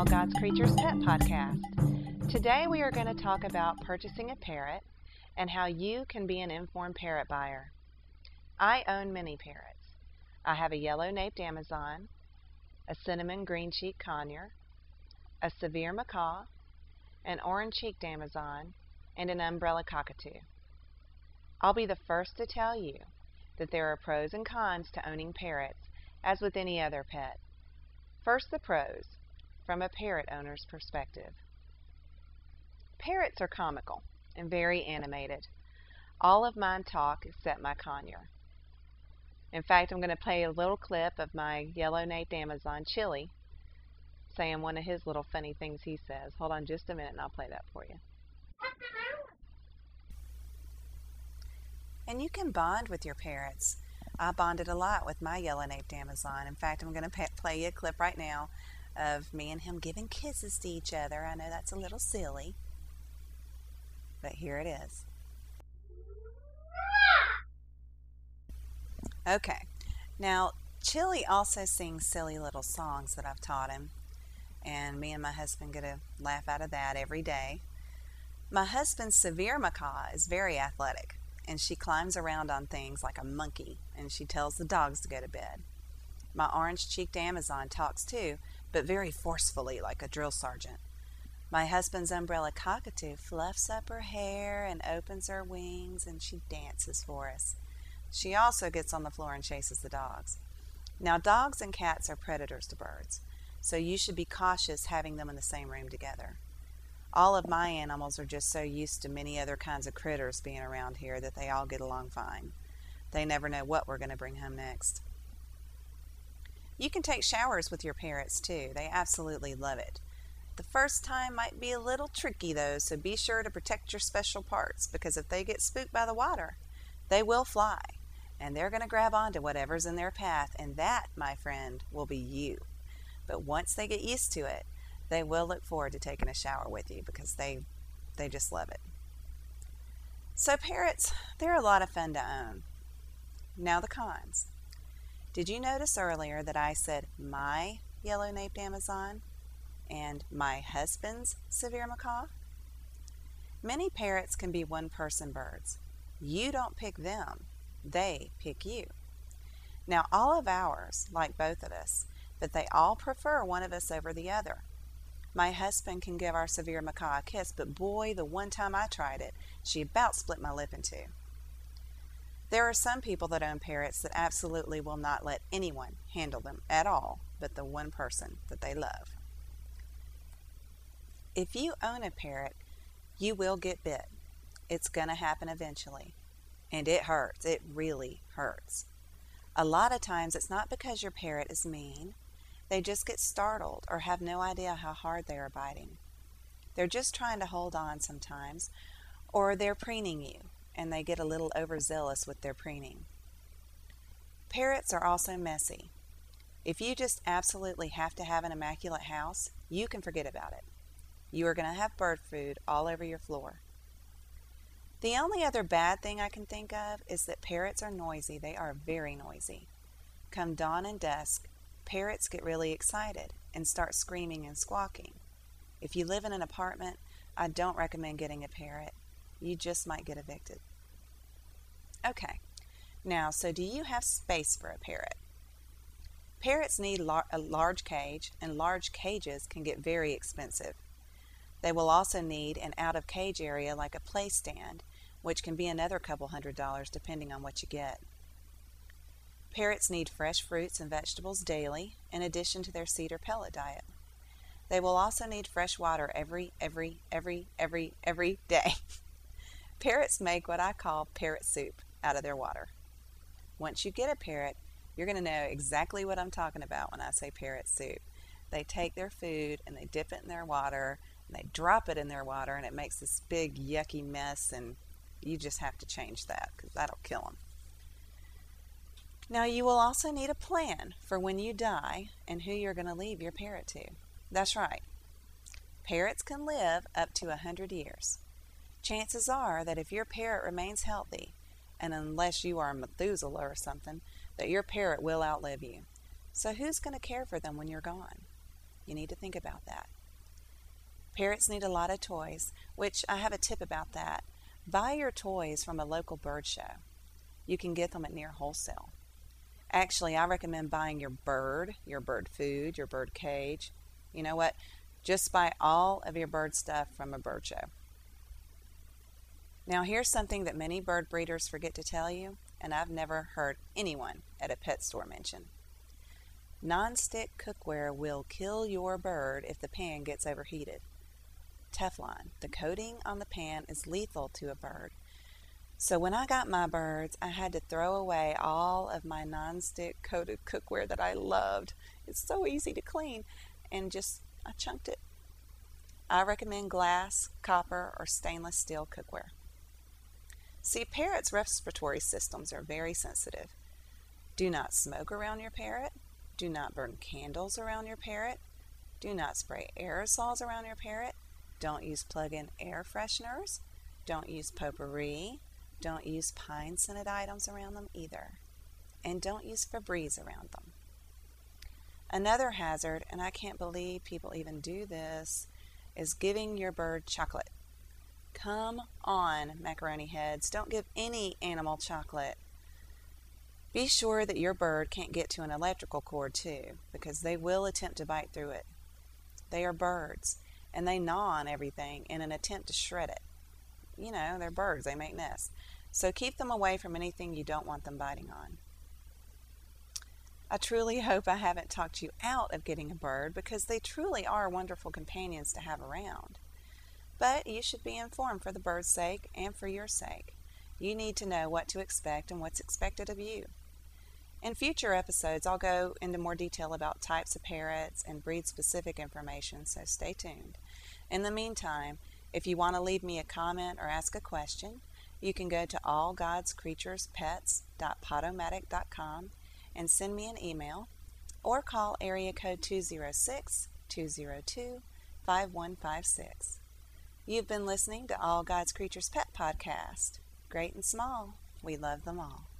All God's Creatures Pet Podcast. Today we are going to talk about purchasing a parrot and how you can be an informed parrot buyer. I own many parrots. I have a yellow-naped Amazon, a cinnamon green-cheeked conure, a severe macaw, an orange-cheeked Amazon, and an umbrella cockatoo. I'll be the first to tell you that there are pros and cons to owning parrots, as with any other pet. First, the pros, from a parrot owner's perspective. Parrots are comical and very animated. All of mine talk except my conure. In fact, I'm going to play a little clip of my yellow-naped Amazon, Chili, saying one of his little funny things he says. Hold on just a minute and I'll play that for you. And you can bond with your parrots. I bonded a lot with my yellow-naped Amazon. In fact, I'm going to play you a clip right now of me and him giving kisses to each other. I know that's a little silly, but here it is. Okay, now Chili also sings silly little songs that I've taught him, and me and my husband get a laugh out of that every day. My husband's severe macaw is very athletic, and she climbs around on things like a monkey, and she tells the dogs to go to bed. My orange-cheeked Amazon talks too, but very forcefully like a drill sergeant. My husband's umbrella cockatoo fluffs up her hair and opens her wings, and she dances for us. She also gets on the floor and chases the dogs. Now, dogs and cats are predators to birds, so you should be cautious having them in the same room together. All of my animals are just so used to many other kinds of critters being around here that they all get along fine. They never know what we're going to bring home next. You can take showers with your parrots too. They absolutely love it. The first time might be a little tricky though, so be sure to protect your special parts, because if they get spooked by the water, they will fly, and they're going to grab onto whatever's in their path, and that, my friend, will be you. But once they get used to it, they will look forward to taking a shower with you because they just love it. So parrots, they're a lot of fun to own. Now the cons. Did you notice earlier that I said my yellow-naped Amazon and my husband's severe macaw? Many parrots can be one-person birds. You don't pick them, they pick you. Now all of ours, like both of us, but they all prefer one of us over the other. My husband can give our severe macaw a kiss, but boy, the one time I tried it, she about split my lip in two. There are some people that own parrots that absolutely will not let anyone handle them at all but the one person that they love. If you own a parrot, you will get bit. It's going to happen eventually. And it hurts. It really hurts. A lot of times it's not because your parrot is mean. They just get startled or have no idea how hard they are biting. They're just trying to hold on sometimes, or they're preening you, and they get a little overzealous with their preening. Parrots are also messy. If you just absolutely have to have an immaculate house, you can forget about it. You are going to have bird food all over your floor. The only other bad thing I can think of is that parrots are noisy. They are very noisy. Come dawn and dusk, parrots get really excited and start screaming and squawking. If you live in an apartment, I don't recommend getting a parrot. You just might get evicted. Okay, now, so do you have space for a parrot? Parrots need a large cage, and large cages can get very expensive. They will also need an out-of-cage area like a play stand, which can be another couple $100 depending on what you get. Parrots need fresh fruits and vegetables daily, in addition to their seed or pellet diet. They will also need fresh water every day. Parrots make what I call parrot soup out of their water. Once you get a parrot, you're going to know exactly what I'm talking about when I say parrot soup. They take their food and they dip it in their water, and they drop it in their water, and it makes this big yucky mess, and you just have to change that because that'll kill them. Now, you will also need a plan for when you die and who you're going to leave your parrot to. That's right. Parrots can live up to 100 years. Chances are that if your parrot remains healthy, and unless you are Methuselah or something, that your parrot will outlive you. So who's going to care for them when you're gone? You need to think about that. Parrots need a lot of toys, which I have a tip about that. Buy your toys from a local bird show. You can get them at near wholesale. Actually, I recommend buying your bird food, your bird cage. You know what? Just buy all of your bird stuff from a bird show. Now, here's something that many bird breeders forget to tell you, and I've never heard anyone at a pet store mention. Non-stick cookware will kill your bird if the pan gets overheated. Teflon, the coating on the pan, is lethal to a bird. So when I got my birds, I had to throw away all of my non-stick coated cookware that I loved. It's so easy to clean, and I chunked it. I recommend glass, copper, or stainless steel cookware. See, parrots' respiratory systems are very sensitive. Do not smoke around your parrot. Do not burn candles around your parrot. Do not spray aerosols around your parrot. Don't use plug-in air fresheners. Don't use potpourri. Don't use pine-scented items around them either. And don't use Febreze around them. Another hazard, and I can't believe people even do this, is giving your bird chocolate. Come on, macaroni heads. Don't give any animal chocolate. Be sure that your bird can't get to an electrical cord too, because they will attempt to bite through it. They are birds, and they gnaw on everything in an attempt to shred it. You know, they're birds. They make nests. So keep them away from anything you don't want them biting on. I truly hope I haven't talked you out of getting a bird, because they truly are wonderful companions to have around. But you should be informed for the bird's sake and for your sake. You need to know what to expect and what's expected of you. In future episodes, I'll go into more detail about types of parrots and breed-specific information, so stay tuned. In the meantime, if you want to leave me a comment or ask a question, you can go to allgodscreaturespets.podomatic.com and send me an email, or call area code 206-202-5156. You've been listening to All God's Creatures Pet Podcast. Great and small, we love them all.